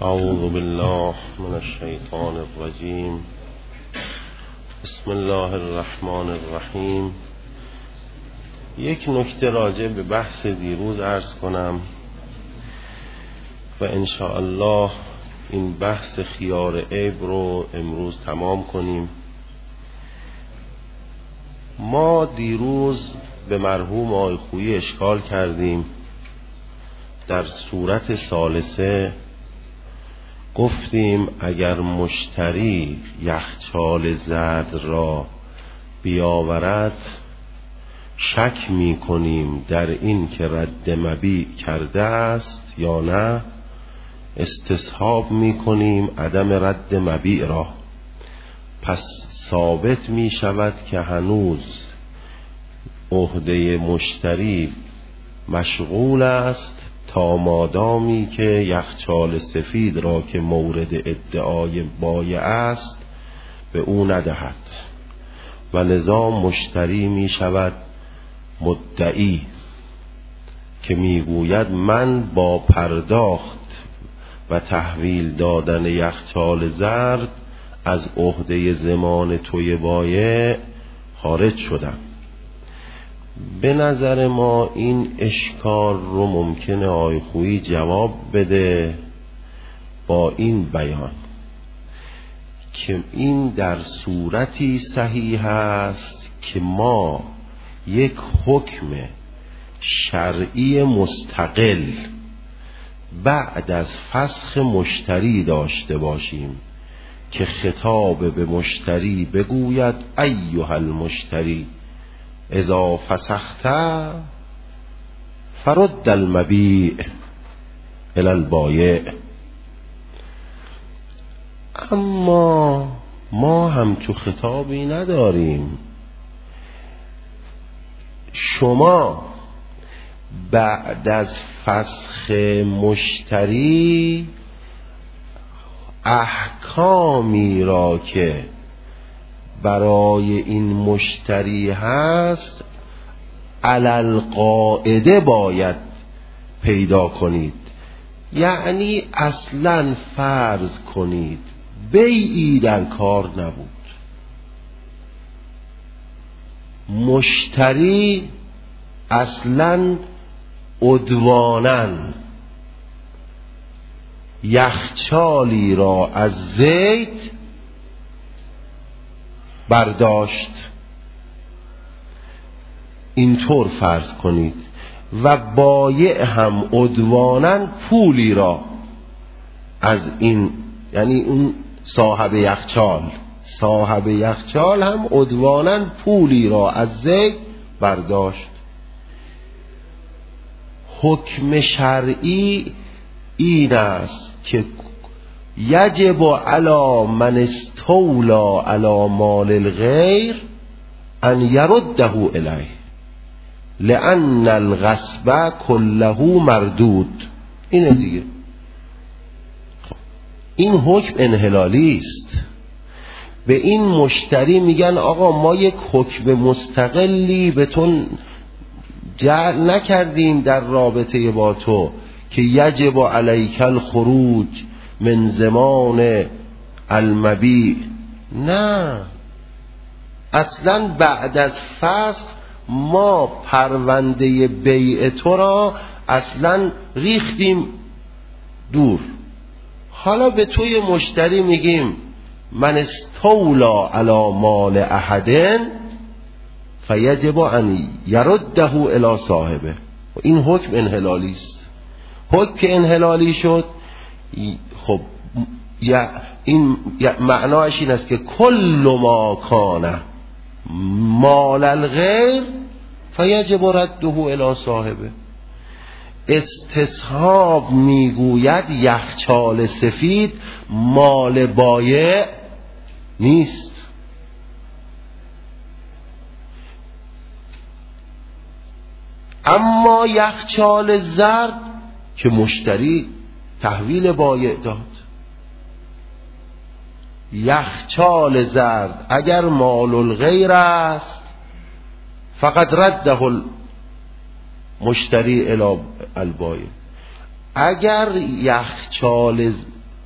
اعوذ بالله من الشیطان الرجیم. بسم الله الرحمن الرحیم. یک نکته راجع به بحث دیروز عرض کنم و انشاءالله این بحث خیار عیب رو امروز تمام کنیم. ما دیروز به مرحوم آقای خویی اشکال کردیم. در صورت ثالثه گفتیم اگر مشتری یخچال زرد را بیاورد شک می کنیم در این که رد مبیع کرده است یا نه، استصحاب می کنیم عدم رد مبیع را. پس ثابت می شود که هنوز عهده مشتری مشغول است تا مادامی که یخچال سفید را که مورد ادعای بایع است به او ندهد و لذا مشتری می شود مدعی که می گوید من با پرداخت و تحویل دادن یخچال زرد از عهده ضمان توی بایع خارج شدم. به نظر ما این اشکال رو ممکنه آقای خویی جواب بده با این بیان که این در صورتی صحیح است که ما یک حکم شرعی مستقل بعد از فسخ مشتری داشته باشیم که خطاب به مشتری بگوید ایها المشتری اذا فسخت فرد المبیع الی البایع. اما ما همچو خطابی نداریم. شما بعد از فسخ مشتری احکامی را که برای این مشتری هست علل قاعده باید پیدا کنید. یعنی اصلا فرض کنید بیعی در کار نبود، مشتری اصلا عدواناً یخچالی را از زید برداشت، اینطور فرض کنید، و بایع هم عدواناً پولی را از این، یعنی اون صاحب یخچال هم عدواناً پولی را از زید برداشت. حکم شرعی این است که یجب علی من استولا علی مال الغیر ان یرده الیه لان الغصب کله مردود. اینه دیگه. این حکم انحلالی است. به این مشتری میگن آقا ما یک حکم مستقلی به تو جعل نکردیم در رابطه با تو که یجب علیک الخروج من زمان المبیع. نه، اصلا بعد از فسخ ما پرونده بیع تو را اصلا ریختیم دور. حالا به توی مشتری میگیم من استولا علی مال احد فیجب ان یرده الی صاحبه. این حکم انحلالی است. حکم که انحلالی شد، خب این معناش این است که کل ما کان مال الغیر فیجب رده الی صاحبه. استصحاب میگوید یخچال سفید مال بایع نیست. اما یخچال زرد که مشتری تحویل بایع داد، یخچال زرد اگر مال الغیر است فقط رده مشتری الی البایع. اگر یخچال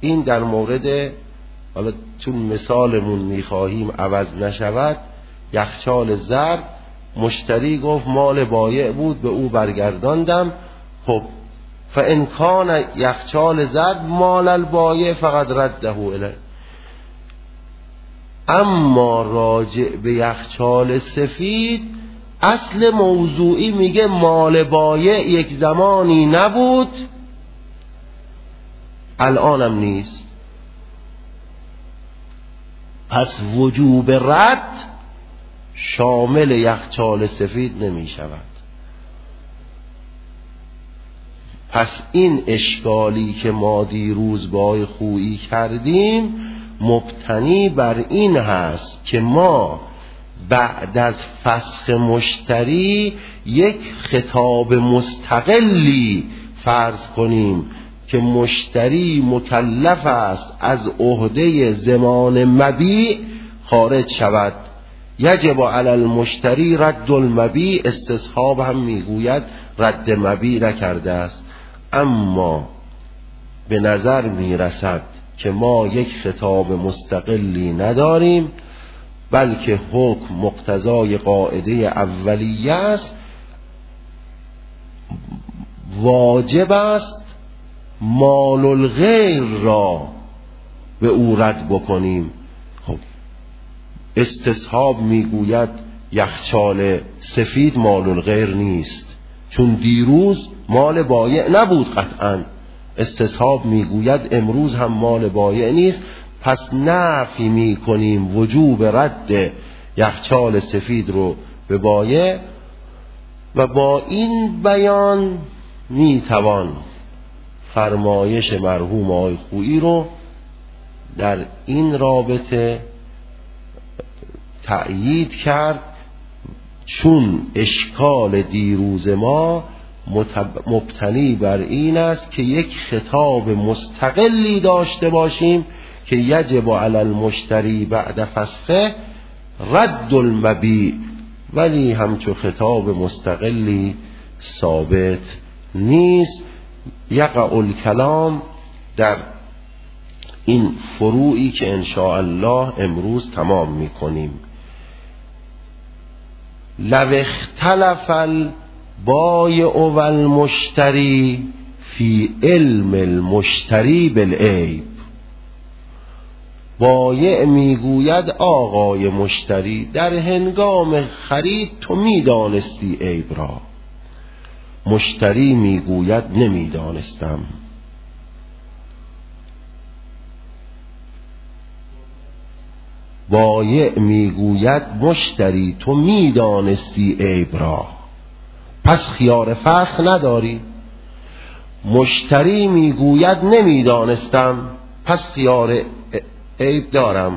این در مورد، حالا چون مثالمون میخواهیم عوض نشود، یخچال زرد، مشتری گفت مال بایع بود به او برگرداندم. خب فان کان یخچال زرد مال البایع فقد رده الیه. اما راجع به یخچال سفید اصل موضوعی میگه مال بایع یک زمانی نبود الانم نیست، پس وجوب رد شامل یخچال سفید نمی شود. پس این اشکالی که ما دیروز با آقای خویی کردیم مبتنی بر این هست که ما بعد از فسخ مشتری یک خطاب مستقلی فرض کنیم که مشتری مکلف است از عهده ضمان مبیع خارج شود. یجب علی المشتری رد المبیع، استصحاب هم میگوید رد مبیع نکرده است. اما به نظر میرسد که ما یک خطاب مستقلی نداریم، بلکه حکم مقتضای قاعده اولیه است. واجب است مال الغیر را به او رد بکنیم. خب استصحاب میگوید یخچال سفید مال الغیر نیست، چون دیروز مال بایع نبود قطعا. استصحاب میگوید امروز هم مال بایع نیست، پس نفی میکنیم وجوب رد یخچال سفید رو به بایع. و با این بیان میتوان فرمایش مرحوم آقای خویی رو در این رابطه تأیید کرد، چون اشکال دیروز ما مبتنی بر این است که یک خطاب مستقلی داشته باشیم که یجب علی المشتری بعد فسخه رد المبیع، ولی همچو خطاب مستقلی ثابت نیست. یقع الکلام در این فروعی که انشاء الله امروز تمام میکنیم. لو اختلف البایع و المشتری فی علم المشتری بالعیب. بایع میگوید آقای مشتری در هنگام خرید تو میدانستی عیب را. مشتری میگوید نمیدانستم. بایع میگوید مشتری تو میدانستی عیب را، پس خیار فسخ نداری. مشتری میگوید نمیدانستم، پس خیار عیب دارم.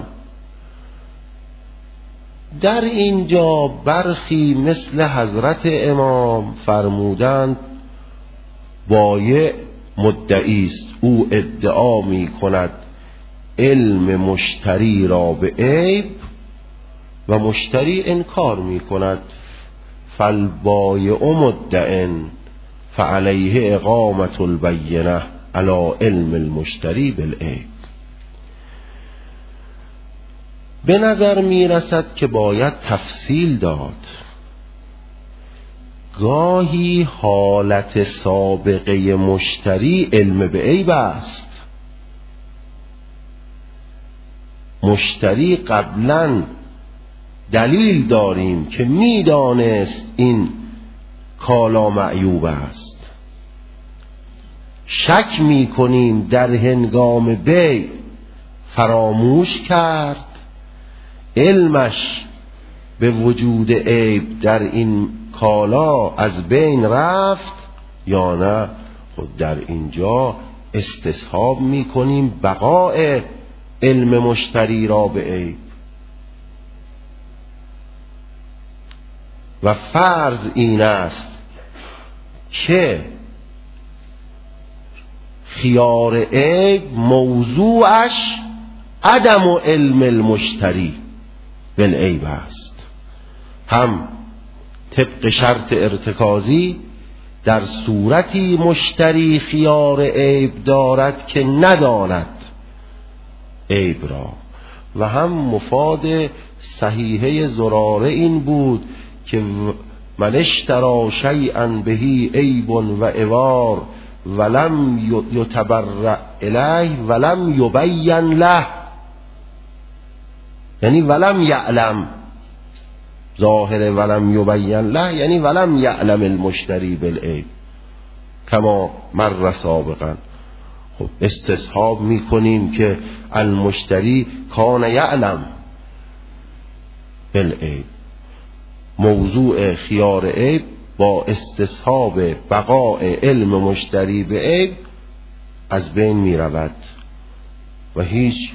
در اینجا برخی مثل حضرت امام فرمودند بایع مدعی است، او ادعا می کند علم مشتری را به عیب و مشتری انکار می کند. فالبایع مدعٍ فعلیه اقامة البینة علی علم المشتری بالعیب. به نظر می رسد که باید تفصیل داد. گاهی حالت سابقه مشتری علم به عیب است. مشتری قبلا دلیل داریم که می دانست این کالا معیوب است، شک می کنیم در هنگام بیع فراموش کرد، علمش به وجود عیب در این کالا از بین رفت یا نه. خود در اینجا استصحاب می کنیم بقاء علم مشتری را به عیب. و فرض این است که خیار عیب موضوعش عدم علم المشتری بالعیب است، هم طبق شرط ارتکازی در صورتی مشتری خیار عیب دارد که نداند عیب را. و هم مفاد صحیحه زراره این بود که من اشتری شیئا بهی عیب و عوار ولم یتبرع الیه ولم یبین له، یعنی ولم یعلم، ظاهر ولم یبین له یعنی ولم یعلم المشتری بالعیب کما مر سابقا. خب استصحاب میکنیم که المشتری کان یعلم بالعیب. موضوع خیار عیب با استصحاب بقاء علم مشتری به عیب از بین می رود و هیچ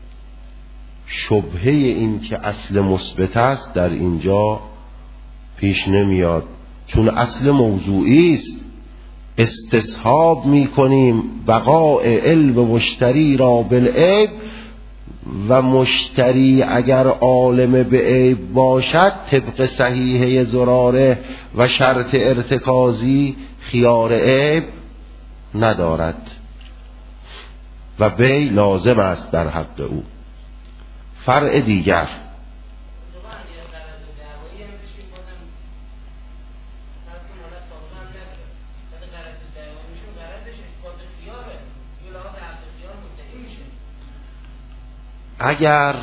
شبهه این که اصل مثبت است در اینجا پیش نمیاد، چون اصل موضوعی است. استصحاب می کنیم بقاء علم مشتری را بالعیب و مشتری اگر عالم به عیب باشد طبق صحیحه زراره و شرط ارتکازی خیار عیب ندارد و بی لازم است در حق او. فرع دیگر اگر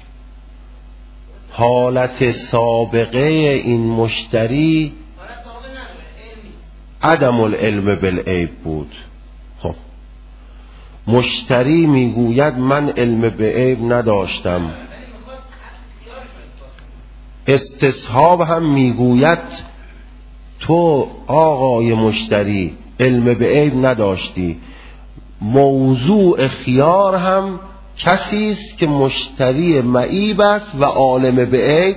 حالت سابقه این مشتری عدم العلم بالعیب بود، خب مشتری میگوید من علم به عیب نداشتم، استصحاب هم میگوید تو آقای مشتری علم به عیب نداشتی. موضوع خیار هم کسی است که مشتری معیب است و عالم به عیب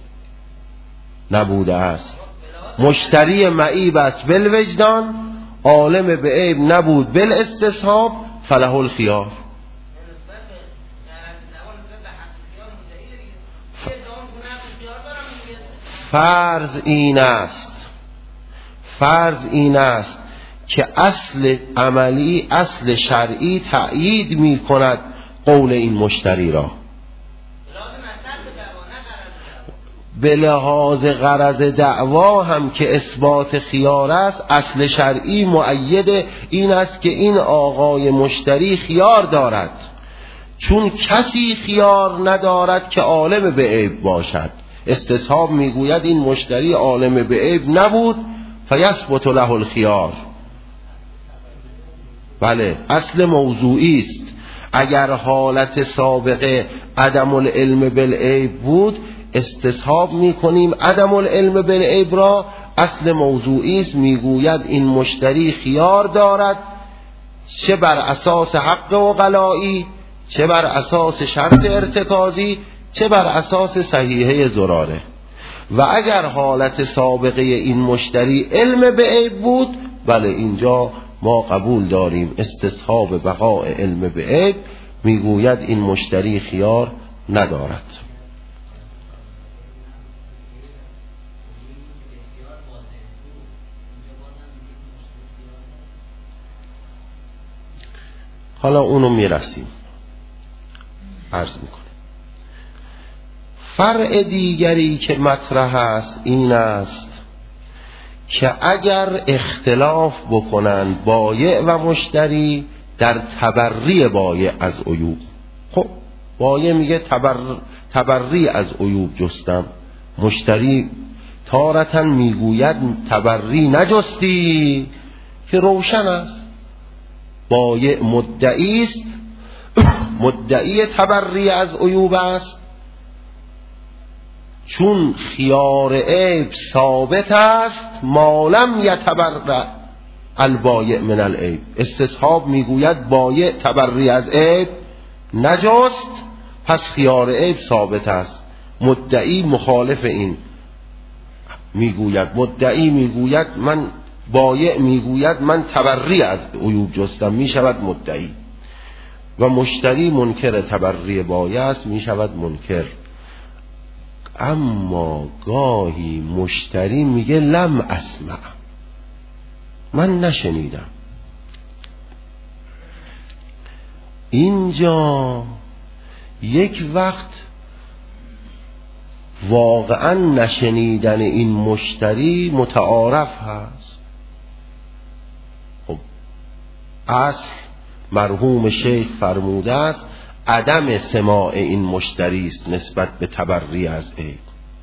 نبوده است. مشتری معیب است بالوجدان، عالم به عیب نبود بالاستصحاب، فله الخیار. فرض این است که اصل عملی، اصل شرعی تأیید می کند قول این مشتری را. به لحاظ غرض دعوا هم که اثبات خیار است، اصل شرعی مؤید این است که این آقای مشتری خیار دارد، چون کسی خیار ندارد که عالم به عیب باشد. استصحاب میگوید این مشتری عالم به عیب نبود فیثبت له الخیار. بله اصل موضوعی است. اگر حالت سابقه عدم العلم بالعیب بود استصحاب میکنیم عدم العلم بالعیب را، اصل موضوعی است. میگوید این مشتری خیار دارد، چه بر اساس حق عقلائی، چه بر اساس شرط ارتکازی، چه بر اساس صحیحه زراره. و اگر حالت سابقه این مشتری علم به عیب بود، بله اینجا ما قبول داریم استصحاب بقاء علم به عیب، میگوید این مشتری خیار ندارد. حالا اونو میرسیم عرض میکنم. فرع دیگری که مطرح است این است که اگر اختلاف بکنند بایع و مشتری در تبری بایع از عیوب، خب بایع میگه تبری از عیوب جستم، مشتری تارتاً میگوید تبری نجستی، که روشن است بایع مدعی است، مدعی تبری از عیوب است، چون خیار عیب ثابت است ما لم یتبرع البایع من العیب. استصحاب میگوید بایع تبری از عیب نجاست، پس خیار عیب ثابت است. مدعی مخالف این میگوید، مدعی میگوید من، بایع میگوید من تبری از عیوب جستم، میشود مدعی. و مشتری منکر تبری بایع است، میشود منکر. اما گاهی مشتری میگه لم اسمع، من نشنیدم. اینجا یک وقت واقعا نشنیدن این مشتری متعارف هست. خب اصل مرحوم شیخ فرموده است عدم سماع این مشتری است نسبت به تبری از عیب،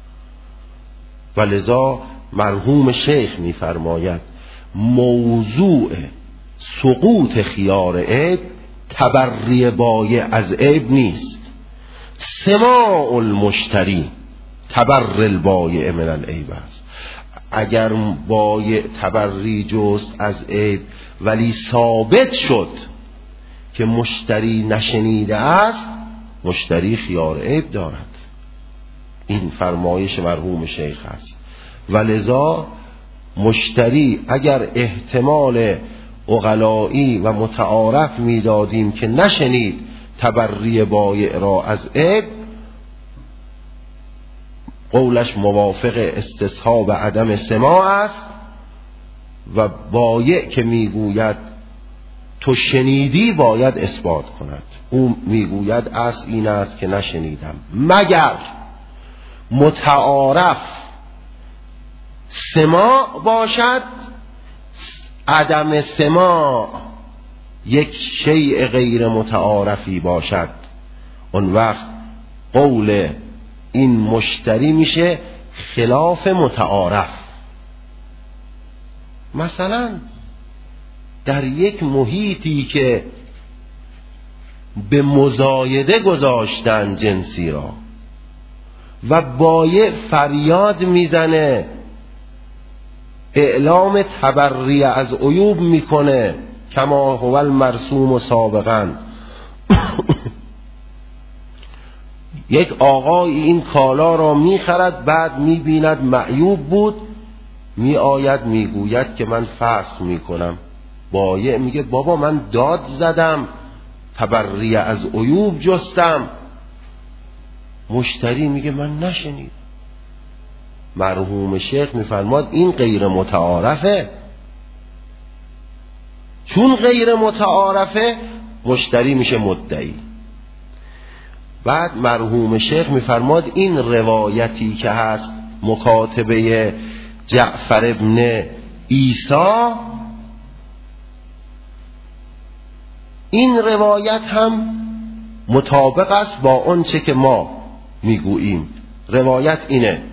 و لذا مرحوم شیخ می‌فرماید موضوع سقوط خیار عیب تبری بایع از عیب نیست، سماع المشتری تبر البایع من العیب است. اگر بایع تبری جست از عیب ولی ثابت شد که مشتری نشنیده است، مشتری خیار عیب دارد. این فرمایش مرحوم شیخ است. ولذا مشتری اگر احتمال عقلایی و متعارف میدادیم که نشنید تبری بایع را از عیب، قولش موافق استصحاب عدم سماع است، و بایع که میگوید تو شنیدی باید اثبات کند. او میگوید اصل این است که نشنیدم، مگر متعارف سماع باشد، عدم سماع یک شیء غیر متعارفی باشد، اون وقت قول این مشتری میشه خلاف متعارف. مثلا در یک محیطی که به مزایده گذاشتن جنسی را و بایع فریاد میزنه، اعلام تبری از عیوب میکنه کما هو المرسوم سابقا، یک آقای این کالا را میخرد، بعد میبیند معیوب بود، میآید میگوید که من فسخ میکنم. بایع میگه بابا من داد زدم، تبری از عیوب جستم. مشتری میگه من نشنید. مرحوم شیخ میفرماد این غیر متعارفه. چون غیر متعارفه مشتری میشه مدعی. بعد مرحوم شیخ میفرماد این روایتی که هست مکاتبه جعفر ابن عیسی، این روایت هم مطابق است با آنچه که ما میگوییم. روایت اینه: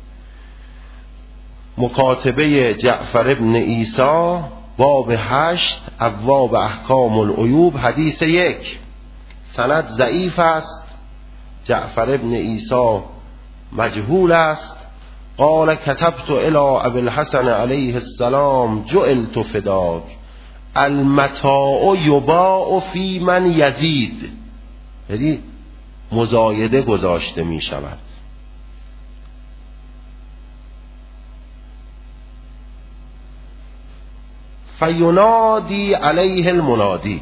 مکاتبه جعفر ابن عیسی باب 8 ابواب احکام العیوب حدیث 1. سند ضعیف است، جعفر ابن عیسی مجهول است. قال كتبت الى ابي الحسن علیه السلام جعلت فداک المتاع یباع فی من یزید، یعنی مزایده گذاشته می شود. فینادی علیه المنادی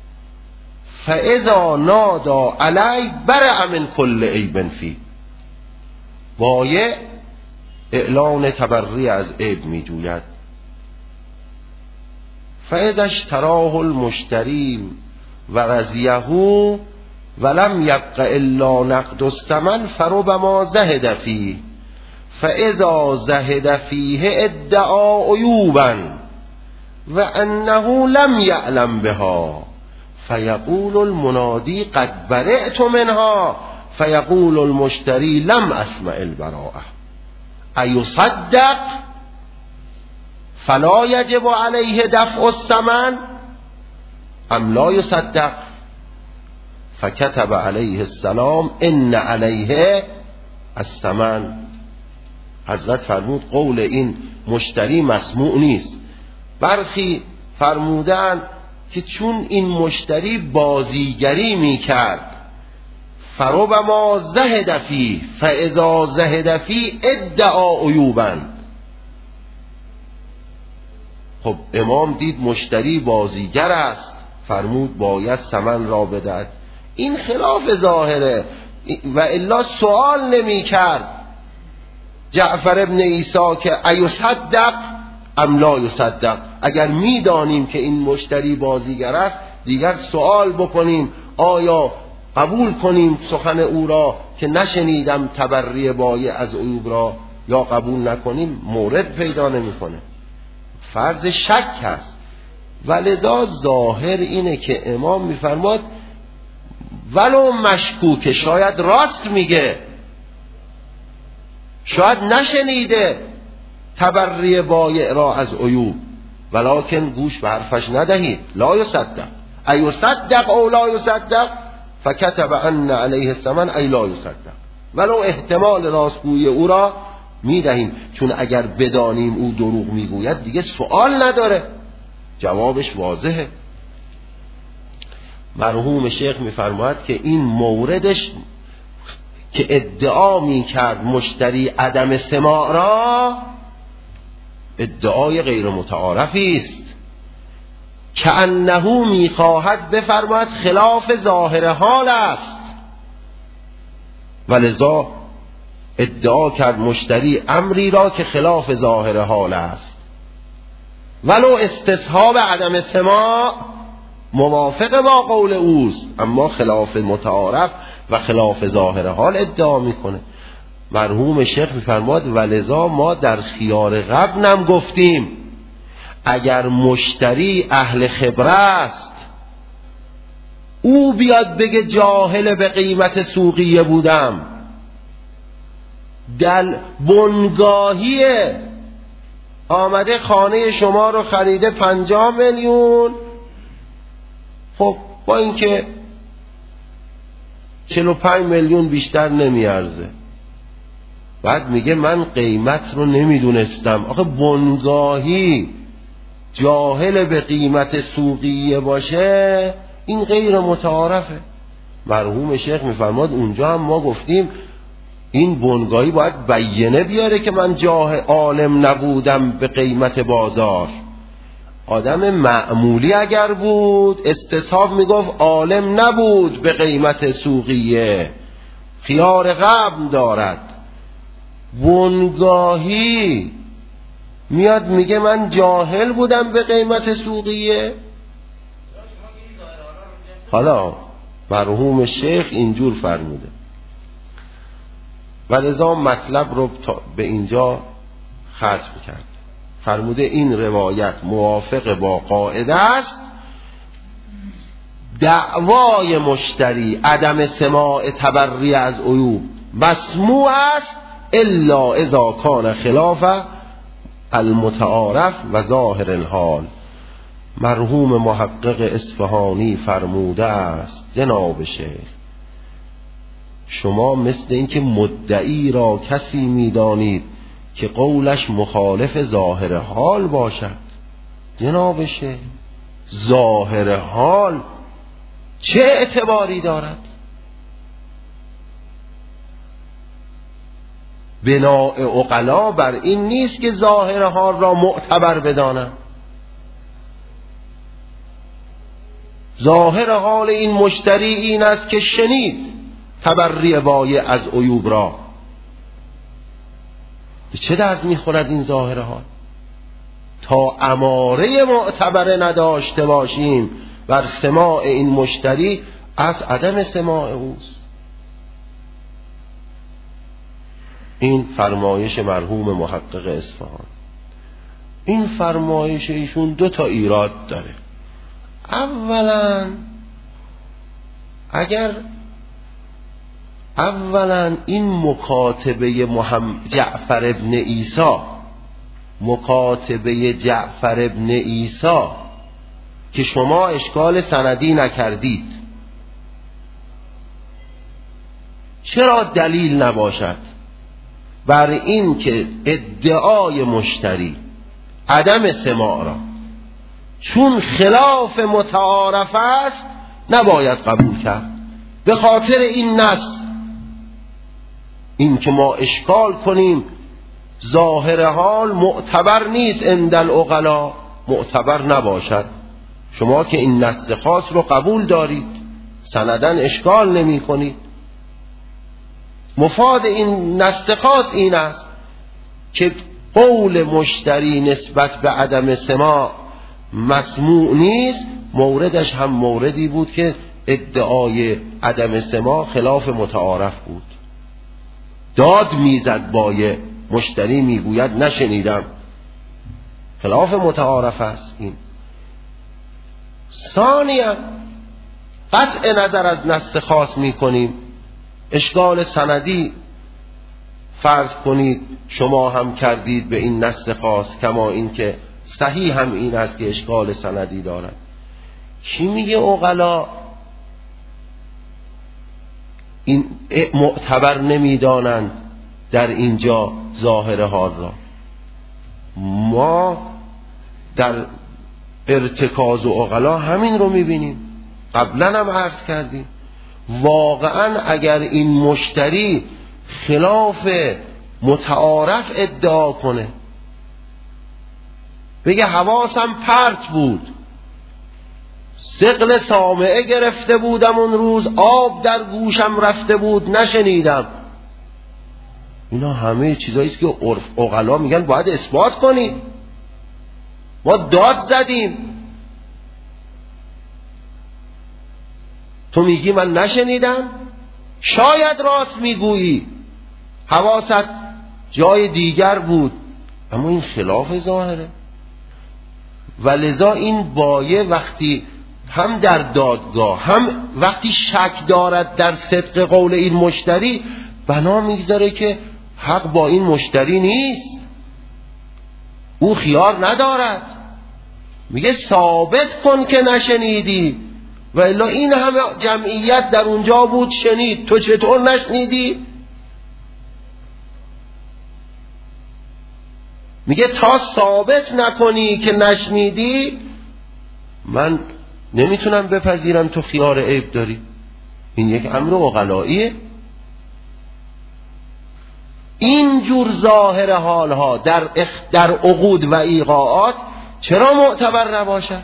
فاذا نادا علی برع من کل عیب فی. بایع اعلان تبری از عیب می جوید. فاذا اشتراه المشتری و رضیه ولم یبق الا نقد الثمن فربما زهد فیه فاذا زهد فیه ادعا عیوبا و انه لم یعلم بها فیقول المنادی قد برئت منها فیقول المشتری لم اسمع البراءه ایصدق فلا یجب علیه دفع الثمن ام لا یصدق. فکتب علیه السلام ان علیه الثمن. حضرت فرمود قول این مشتری مسموع نیست. برخی فرمودن که چون این مشتری بازیگری میکرد فربما زهد فیه فاذا زهد فیه ادعا عیوبا. خب امام دید مشتری بازیگر است، فرمود باید ثمن را بدهد. این خلاف ظاهره، و الا سوال نمی کرد جعفر ابن عیسی که ایصدق ام لا یصدق. اگر می دانیم که این مشتری بازیگر است دیگر سوال بکنیم آیا قبول کنیم سخن او را که نشنیدم تبری بایع از عیوب را، یا قبول نکنیم مورد پیدا نمیکنه، فرض شک هست. ولذا ظاهر اینه که امام میفرماد ولو مشکوک، شاید راست میگه، شاید نشنیده تبری بایع را از عیوب، ولکن گوش به حرفش ندهید. لا یصدق ایصدق او لا یصدق فکتب ان علیه الثمن ای لا یصدق، ولو احتمال راستگویی او را میدهیم، چون اگر بدانیم او دروغ میگوید دیگه سوال نداره، جوابش واضحه. مرحوم شیخ میفرماید که این موردش که ادعا میکرد مشتری عدم سماع را، ادعای غیر متعارفی است که انه میخواهد بفرماید خلاف ظاهر حال است، ولذا ادعا کرد مشتری امری را که خلاف ظاهر حال است، ولو استصحاب عدم سماع موافق با قول اوست، اما خلاف متعارف و خلاف ظاهر حال ادعا میکنه. مرحوم شیخ میفرماد ولذا ما در خیار قبل هم گفتیم اگر مشتری اهل خبره است، او بیاد بگه جاهل به قیمت سوقیه بودم، در بنگاهی آمده خانه شما رو خریده 50 میلیون، خب با اینکه 45 میلیون بیشتر نمیارزه، بعد میگه من قیمت رو نمیدونستم. آخه بنگاهی جاهل به قیمت سوقیه باشه این غیر متعارفه. مرحوم شیخ میفرماد اونجا هم ما گفتیم این بنگاهی باید بیانه بیاره که من عالم نبودم به قیمت بازار. آدم معمولی اگر بود استصحاب میگفت عالم نبود به قیمت سوقیه، خیار قبل دارد. بنگاهی میاد میگه من جاهل بودم به قیمت سوقیه. حالا مرحوم شیخ اینجور فرموده، ولذا مطلب رو به اینجا ختم کرد. فرموده این روایت موافق با قاعده است، دعوای مشتری عدم سماع تبری از عیوب مسموع است الا اذا کان خلاف المتعارف و ظاهر الحال. مرحوم محقق اصفهانی فرموده است جناب شیخ شما مثل اینکه مدعی را کسی میدانید که قولش مخالف ظاهر حال باشد. جناب شیخ ظاهر حال چه اعتباری دارد؟ بناء عقلا بر این نیست که ظاهر حال را معتبر بدانم. ظاهر حال این مشتری این است که شنید تبری بایع از عیوب را. به چه درد میخورد این ظاهر حال؟ تا اماره معتبر نداشته باشیم بر سماع این مشتری از عدم سماع اوست. این فرمایش مرحوم محقق اصفهان. این فرمایش ایشون 2 تا ایراد داره. اولا این مکاتبه جعفر ابن عیسی، مکاتبه جعفر ابن عیسی که شما اشکال سندی نکردید، چرا دلیل نباشد بر این که ادعای مشتری عدم سماع را چون خلاف متعارف است نباید قبول کرد؟ به خاطر این نص، این که ما اشکال کنیم ظاهر حال معتبر نیست عند العقلا، معتبر نباشد. شما که این نص خاص رو قبول دارید، سندن اشکال نمی کنید. مفاد این نص خاص این است که قول مشتری نسبت به عدم سماع مسموع نیست. موردش هم موردی بود که ادعای عدم سماع خلاف متعارف بود. داد میزد بایه، مشتری میگوید نشنیدم، خلاف متعارف است. این ثانیاً قطع نظر از نص خاص میکنیم، اشکال سندی فرض کنید شما هم کردید به این نص خاص، کما این که صحیح هم این است که اشکال سندی دارد. کی میگه عقلا این معتبر نمیدانند در اینجا ظاهر حال را؟ ما در ارتکاز و عقلا همین رو میبینیم. قبلا هم عرض کردیم واقعا اگر این مشتری خلاف متعارف ادعا کنه، بگه حواسم پرت بود، ثقل سامعه گرفته بودم اون روز، آب در گوشم رفته بود نشنیدم، اینا همه چیزایی است که عرف عقلا میگن باید اثبات کنی. ما داد زدیم، تو میگی من نشنیدم، شاید راست میگویی، حواست جای دیگر بود، اما این خلاف ظاهره. ولذا این بایه وقتی هم در دادگاه هم وقتی شک دارد در صدق قول این مشتری، بنا میگذاره که حق با این مشتری نیست، او خیار ندارد، میگه ثابت کن که نشنیدی، و الا این همه جمعیت در اونجا بود شنید، تو چطور نشنیدی؟ میگه تا ثابت نکنی که نشنیدی من نمیتونم بپذیرم تو خیار عیب داری. این یک امر عقلاییه. اینجور ظاهر حالها در عقود و ایقاعات چرا معتبر نباشد؟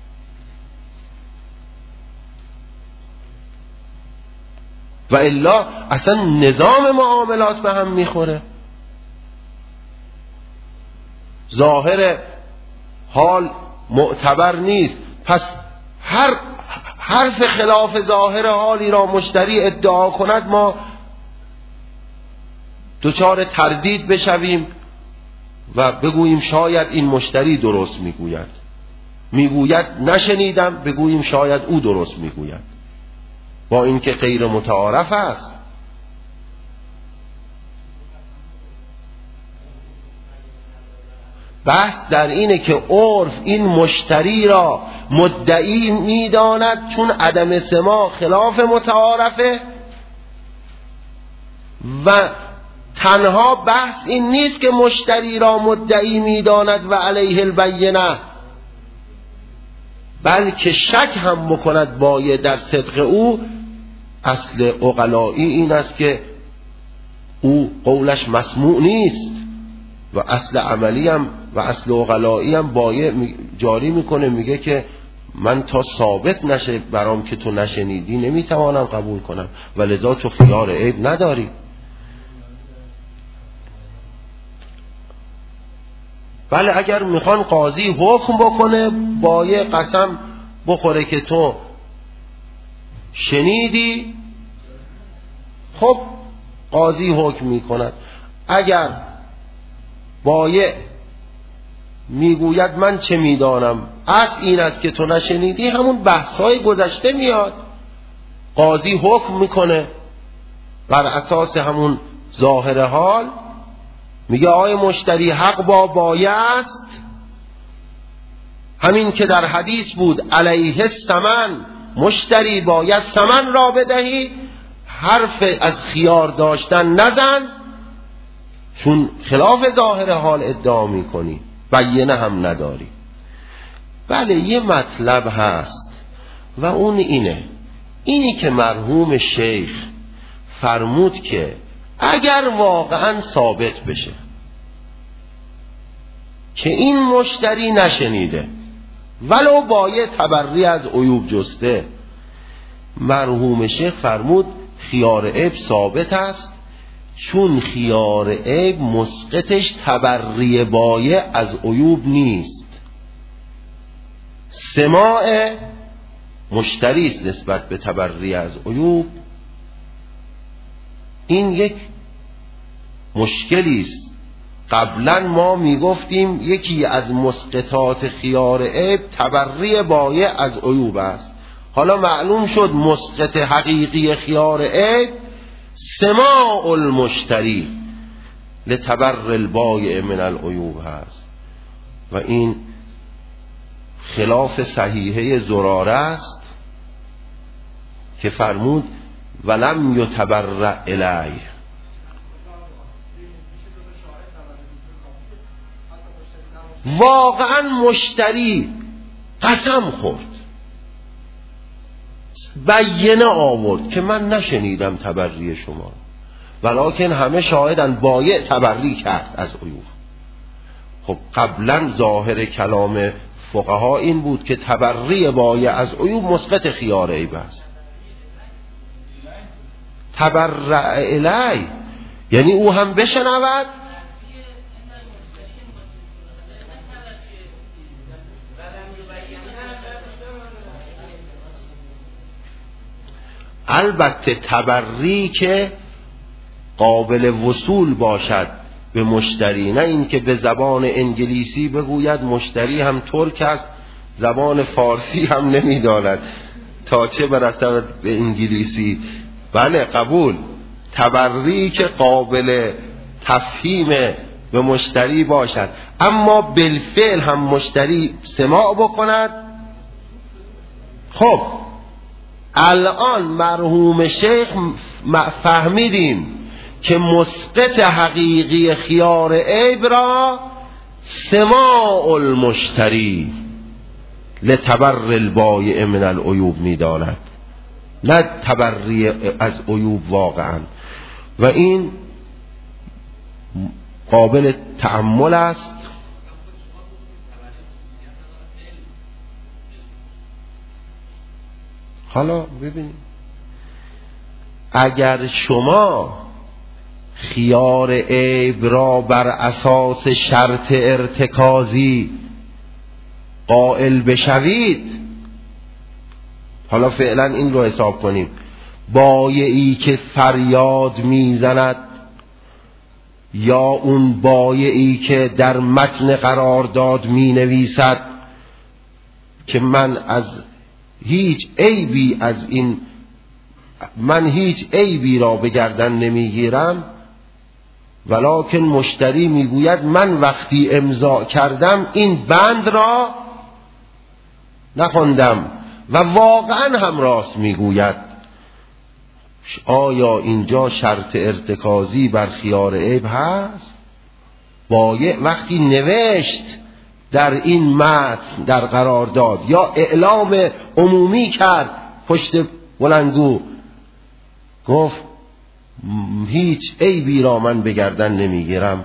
و الا اصلا نظام معاملات به هم میخوره. ظاهر حال معتبر نیست، پس هر حرف خلاف ظاهر حالی را مشتری ادعا کند ما دچار تردید بشویم و بگوییم شاید این مشتری درست میگوید نشنیدم، بگوییم شاید او درست میگوید، با اینکه غیر متعارف است. بحث در اینه که عرف این مشتری را مدعی میداند چون عدم سماع خلاف متعارفه، و تنها بحث این نیست که مشتری را مدعی میداند و علیه البینه، بلکه شک هم بکند بایه در صدق او. اصل عقلایی این است که او قولش مسموع نیست، و اصل عملی هم و اصل عقلایی هم بایه جاری میکنه، میگه که من تا ثابت نشه برام که تو نشنیدی نمیتوانم قبول کنم، و لذا تو خیار عیب نداری. بله اگر میخوان قاضی حکم بکنه بایه قسم بخوره که تو شنیدی، خب قاضی حکم میکند. اگر بایه میگوید من چه میدانم، اصل این است که تو نشنیدی، همون بحث‌های گذشته میاد، قاضی حکم میکنه بر اساس همون ظاهر حال، میگه آقای مشتری حق با بایه است، همین که در حدیث بود علیه الثمن، مشتری باید ثمن را بدهی، حرف از خیار داشتن نزن، چون خلاف ظاهر حال ادعا میکنی، بینه هم نداری. بله یه مطلب هست و اون اینی که مرحوم شیخ فرمود که اگر واقعا ثابت بشه که این مشتری نشنیده ولو بایه تبری از عیوب جسته، مرحوم شیخ فرمود خیار عیب ثابت است، چون خیار عیب مسقطش تبری بایه از عیوب نیست. سماع مشتری است نسبت به تبری از عیوب، این یک مشکلی است. قبلا ما میگفتیم یکی از مسقطات خیار عیب تبری بایع از عیوب است. حالا معلوم شد مسقط حقیقی خیار عیب سماع المشتری لتبر البایع من العیوب هست و این خلاف صحیحه زراره است که فرمود ولم یتبرع الیه. واقعا مشتری قسم خورد، بینه آورد که من نشنیدم تبری شما، ولکن همه شاهدن بایع تبری کرد از عیوب. خب قبلا ظاهر کلام فقها این بود که تبری بایع از عیوب مسقط خیار عیب است. تبرع الی یعنی او هم بشنود البته تبری که قابل وصول باشد به مشتری، نه این که به زبان انگلیسی بگوید مشتری هم ترک است زبان فارسی هم نمیداند تا چه برسد به انگلیسی. بله قبول، تبری که قابل تفهیم به مشتری باشد اما بالفعل هم مشتری سماع بکند. خب الان مرحوم شیخ فهمیدیم که مسقط حقیقی خیار عیب را سماع المشتری لتبر البایع من العیوب می‌داند، نه تبری از عیوب واقعا، و این قابل تأمل است. حالا ببینید اگر شما خیار عیب را بر اساس شرط ارتکازی قائل بشوید، حالا فعلا این رو حساب کنیم، بایعی که فریاد میزند یا اون بایعی که در متن قرارداد می نویسد که من هیچ عیبی را به گردن نمیگیرم، ولکن مشتری میگوید من وقتی امضا کردم این بند را نخوندم و واقعا هم راست میگوید، آیا اینجا شرط ارتکازی بر خیار عیب هست؟ بایع وقتی نوشت در این متن در قرارداد یا اعلام عمومی کرد پشت بلندگو گفت هیچ عیبی را من به گردن نمیگیرم،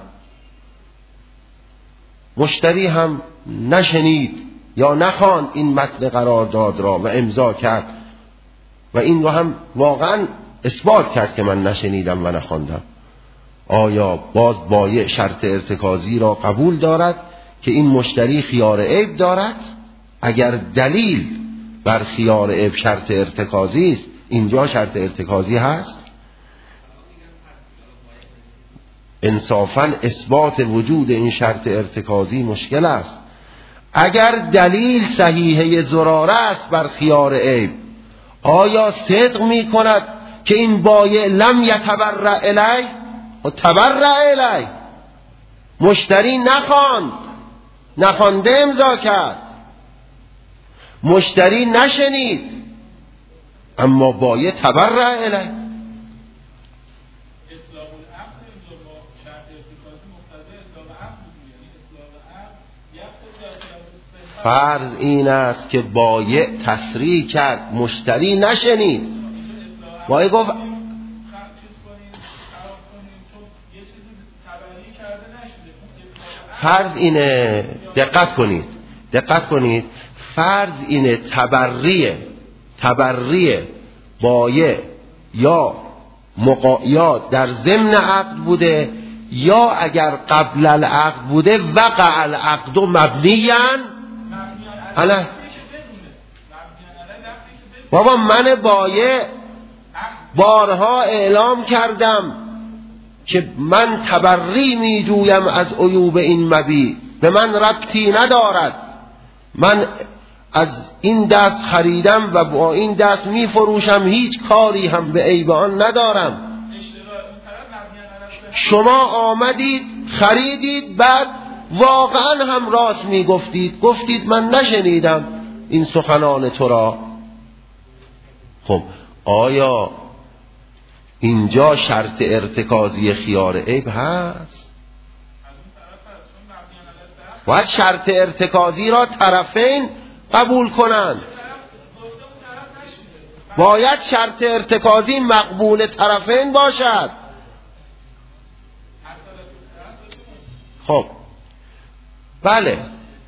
مشتری هم نشنید یا نخواند این متن قرارداد را و امضا کرد و این رو هم واقعا اثبات کرد که من نشنیدم و نخواندم، آیا باز بایع شرط ارتکازی را قبول دارد که این مشتری خیار عیب دارد؟ اگر دلیل بر خیار عیب شرط ارتکازی است، اینجا شرط ارتکازی هست؟ انصافاً اثبات وجود این شرط ارتکازی مشکل است. اگر دلیل صحیحه زراره است بر خیار عیب، آیا صدق می کند که این بایع لم یتبرع الی؟ و تبرع الی، مشتری نخوانده امضا کرد، مشتری نشنید اما بایع تبرع الی. فرض این است که بایع تصریح کرد مشتری نشنید، بایع گفت فرض اینه، دقت کنید، فرض اینه تبری بایع یا در ضمن عقد بوده یا اگر قبل العقد بوده وقع العقد مبنیاً علیه. بابا من بایع بارها اعلام کردم که من تبری می جویم از عیوب این مبیع، به من ربطی ندارد، من از این دست خریدم و با این دست می فروشم، هیچ کاری هم به عیب آن ندارم. شما آمدید خریدید، بعد واقعا هم راست می گفتید من نشنیدم این سخنان تو را. خب آیا اینجا شرط ارتکازی خیار عیب هست؟ باید شرط ارتکازی را طرفین قبول کنند. باید شرط ارتکازی مقبول طرفین باشد. خب بله،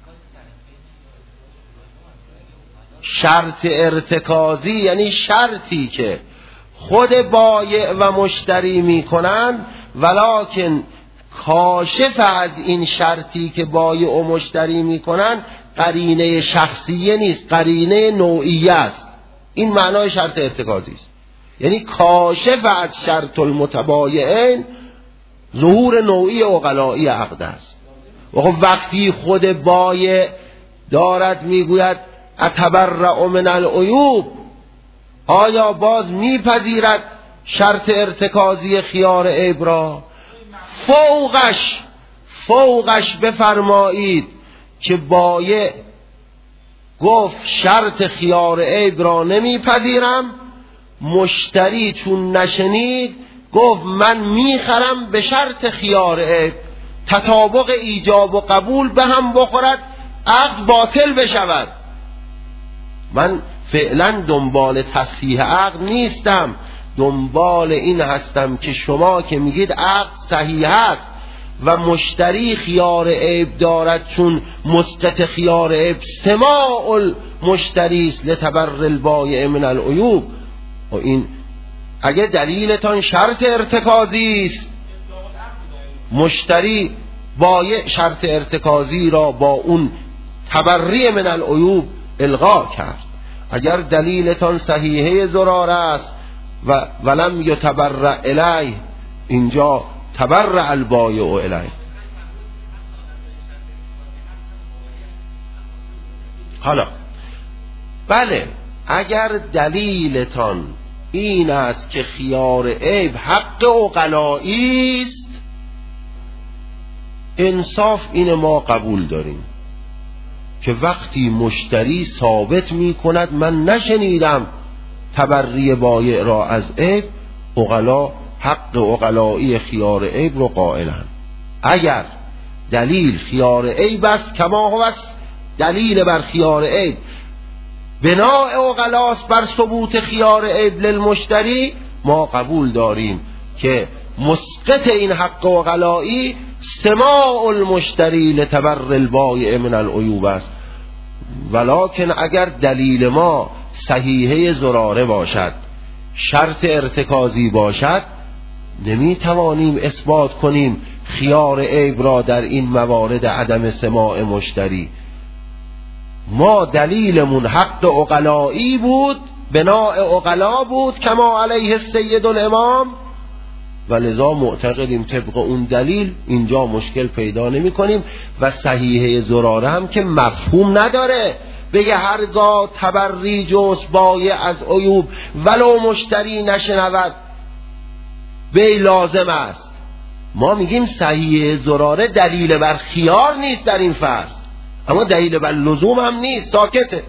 شرط ارتکازی یعنی شرطی که خود بایع و مشتری می کنند، ولکن کاشف از این شرطی که بایع و مشتری می کنند قرینه شخصیه نیست، قرینه نوعیه است. این معنای شرط ارتکازی است، یعنی کاشف از شرط المتبایعین ظهور نوعی عقلائی عقد است. و خب وقتی خود بایع دارد میگوید اتبرأ من العیوب، آیا باز میپذیرد شرط ارتکازی خیار عیب را؟ فوقش بفرمایید که بایع گفت شرط خیار عیب را نمیپذیرم، مشتری چون نشنید گفت من میخرم به شرط خیار عیب، تطابق ایجاب و قبول به هم بخورد، عقد باطل بشود. من فعلا دنبال تصحیح عقد نیستم، دنبال این هستم که شما که میگید عقد صحیح است و مشتری خیار عیب دارد، چون مسقط خیار عیب سماع المشتری است لتبر البایع من العیوب، و این اگه دلیلتان شرط ارتکازی است، مشتری بایع شرط ارتکازی را با اون تبری من العیوب الغا کرد. اگر دلیلتان صحیحه ضرار است و ولم یتبرع الیه، اینجا تبرع البایع الیه. حالا بله، اگر دلیلتان این است که خیار عیب حق عقلائی است، انصاف این ما قبول داریم که وقتی مشتری ثابت می کند من نشنیدم تبری بایع را از عیب، عقلا حق عقلائی خیار عیب رو قائلند. اگر دلیل خیار عیب است کما هو دلیل بر خیار عیب بناء عقلاست بر ثبوت خیار عیب للمشتری، ما قبول داریم که مسقط این حق عقلائی سماع المشتری لتبر البایع من العیوب است. ولکن اگر دلیل ما صحیحه ضراره باشد، شرط ارتکازی باشد، نمی توانیم اثبات کنیم خیار عیب را در این موارد عدم سماع مشتری. ما دلیلمون حق عقلائی بود، بناء عقلا بود کما علیه السید الامام، و لذا معتقدیم طبق اون دلیل اینجا مشکل پیدا نمی کنیم. و صحیحه ضراره هم که مفهوم نداره بگه هرگاه تبری جست بایع از عیوب ولو مشتری نشنود بی لازم است. ما میگیم صحیحه ضراره دلیل بر خیار نیست در این فرض، اما دلیل بر لزوم هم نیست، ساکته.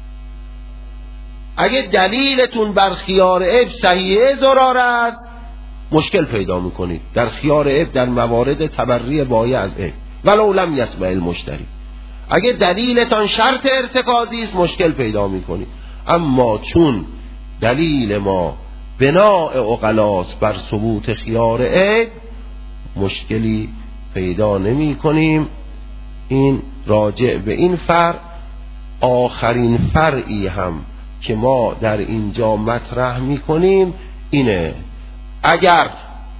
اگه دلیلتون بر خیار عیب صحیحه ضراره است، مشکل پیدا میکنید در خیار عیب در موارد تبری بایع از عیب ولو لم یسمع المشتری. اگه دلیلتان شرط ارتکازی است، مشکل پیدا میکنید. اما چون دلیل ما بناء عقلاست بر ثبوت خیار عیب، مشکلی پیدا نمی کنیم. این راجع به این فرع. آخرین فرعی هم که ما در اینجا مطرح می کنیم اینه: اگر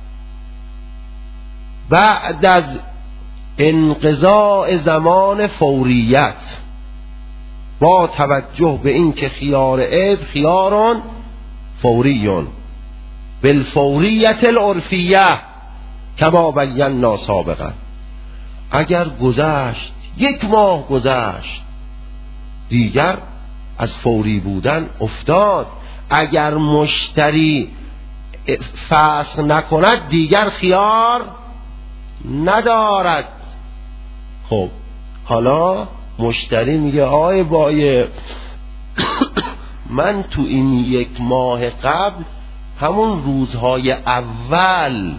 بعد از انقضاء زمان فوریت با توجه به این که خیار عیب خیارون فوریون بالفوریت العرفیه کما بینا سابقا. اگر گذشت 1 ماه گذشت دیگر از فوری بودن افتاد. اگر مشتری فسخ نکند دیگر خیار ندارد. خب حالا مشتری میگه آقای بایع من تو این 1 ماه قبل همون روزهای اول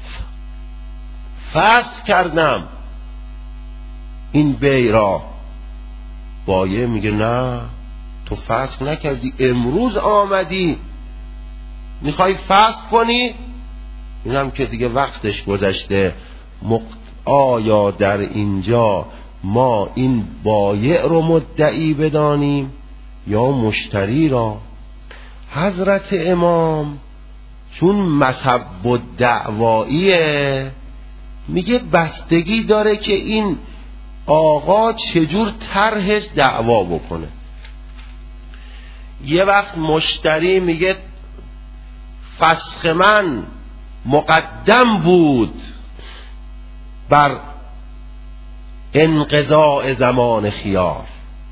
فسخ کردم این بیع را. بایع میگه نه تو فسخ نکردی، امروز آمدی میخوای فسخ کنی. اینم که دیگه وقتش گذشته. آیا در اینجا ما این بایع رو مدعی بدانیم یا مشتری را؟ حضرت امام چون مذهب و دعواییه میگه بستگی داره که این آقا چجور طرحش دعوا بکنه. یه وقت مشتری میگه فسخ من مقدم بود بر انقضاء زمان خیار،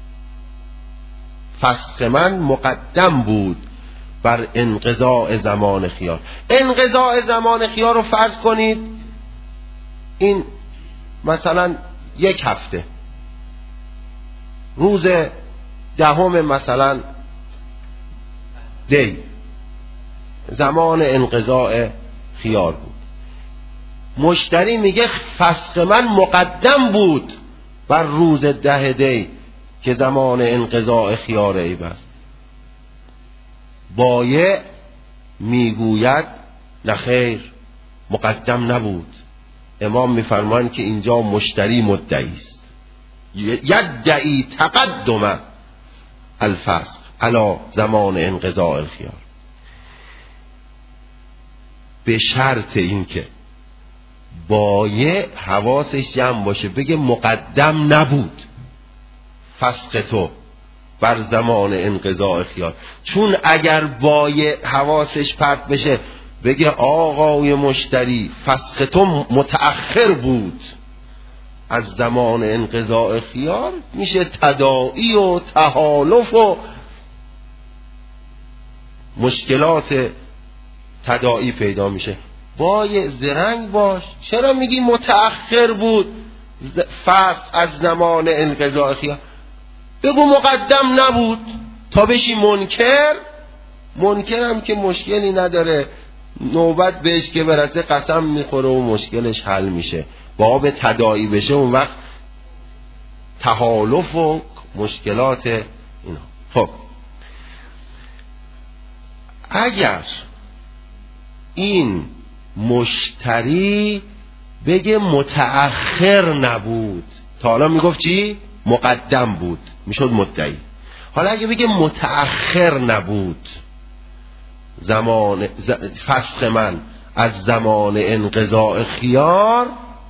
فسخ من مقدم بود بر انقضاء زمان خیار. انقضاء زمان خیار رو فرض کنید این مثلا 1 هفته، روز 10 مثلا دی زمان انقضاء خیار بود. مشتری میگه فسخ من مقدم بود بر روز 10 دی که زمان انقضاء خیار عیب است. بایع میگوید نخیر مقدم نبود. امام میفرمایند که اینجا مشتری مدعی است، یدعی تقدم الفسخ علی زمان انقضاء الخیار، به شرط اینکه بایع حواسش جمع باشه بگه مقدم نبود فسخ تو بر زمان انقضاء خیار. چون اگر بایع حواسش پرت بشه بگه آقای مشتری فسخ تو متأخر بود از زمان انقضاء خیار، میشه تداعی و تحالف و مشکلات تداعی پیدا میشه. بایع زرنگ باش، چرا میگی متأخر بود فسخ از زمان انقضاء خیار؟ بگو مقدم نبود تا بشی منکر. منکرم که مشکلی نداره، نوبت بهش که برسه قسم میخوره و مشکلش حل میشه. باب تداعی بشه اون وقت تحالف و مشکلات اینا. خب اگر این مشتری بگه متأخر نبود، تا حالا میگفت چی؟ مقدم بود، میشد مدعی. حالا اگه بگه متأخر نبود زمان فسخ من از زمان انقضاء خیار،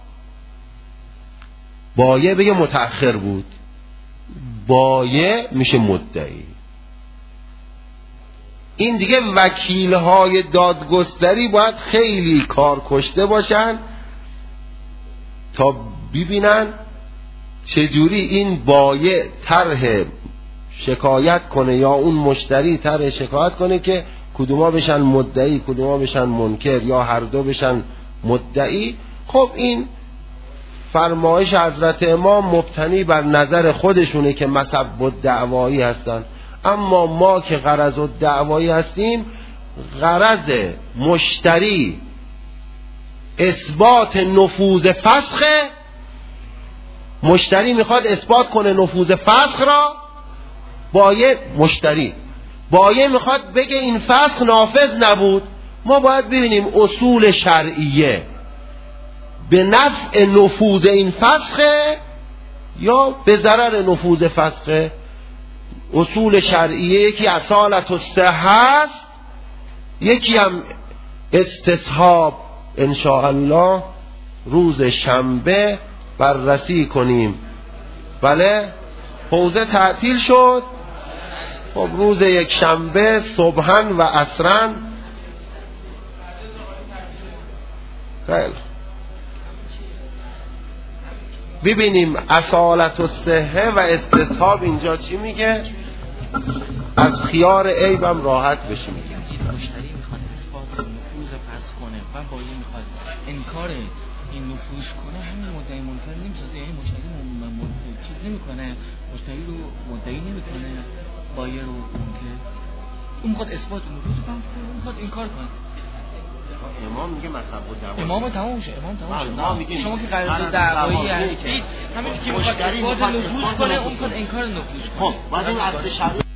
بایع بگه متأخر بود، بایع میشه مدعی. این دیگه وکیل‌های دادگستری باید خیلی کار کشته باشن تا ببینن چجوری این بایع طرح شکایت کنه یا اون مشتری طرح شکایت کنه که کدوما بشن مدعی کدوما بشن منکر یا هر دو بشن مدعی. خب این فرمایش حضرت امام مبتنی بر نظر خودشونه که مذهب و دعوایی هستن، اما ما که غرض و دعوایی هستیم، غرض مشتری اثبات نفوذ فسخ. مشتری میخواد اثبات کنه نفوذ فسخ را، بایع میخواد بگه این فسخ نافذ نبود. ما باید ببینیم اصول شرعیه به نفع نفوذ این فسخه یا به ضرر نفوذ فسخه. اصول شرعیه یکی اصالت الصحه است، یکی هم استصحاب. انشاءالله روز شنبه بررسی کنیم. بله حوزه تعطیل شد. خب روز یک شنبه صبحن و عصرن. خیلی ببینیم اصالت الصحه و استصحاب اینجا چی میگه. از خیار عیبم راحت بشیم. مشتری میخواد اثبات نفوذ فرض کنه و بایی میخواد انکار این نفوذ کنه، همین مدعی منکر نمیسازه. یعنی مشتری چیز نمیکنه، مشتری رو مدعی نمیکنه، بایر رو منکر. اون میخواد اثبات نفوذ فرض کنه، اون میخواد انکار کنه. امام میگه مطلب و دعوا. امام تموم شه، امام تموم شه. شما که قرارداد دعوایی هستید، همین که میخواد اثبات نفوذ کنه، اون میخواد انکار نفوذ کنه. خب بعد این اصل شرعی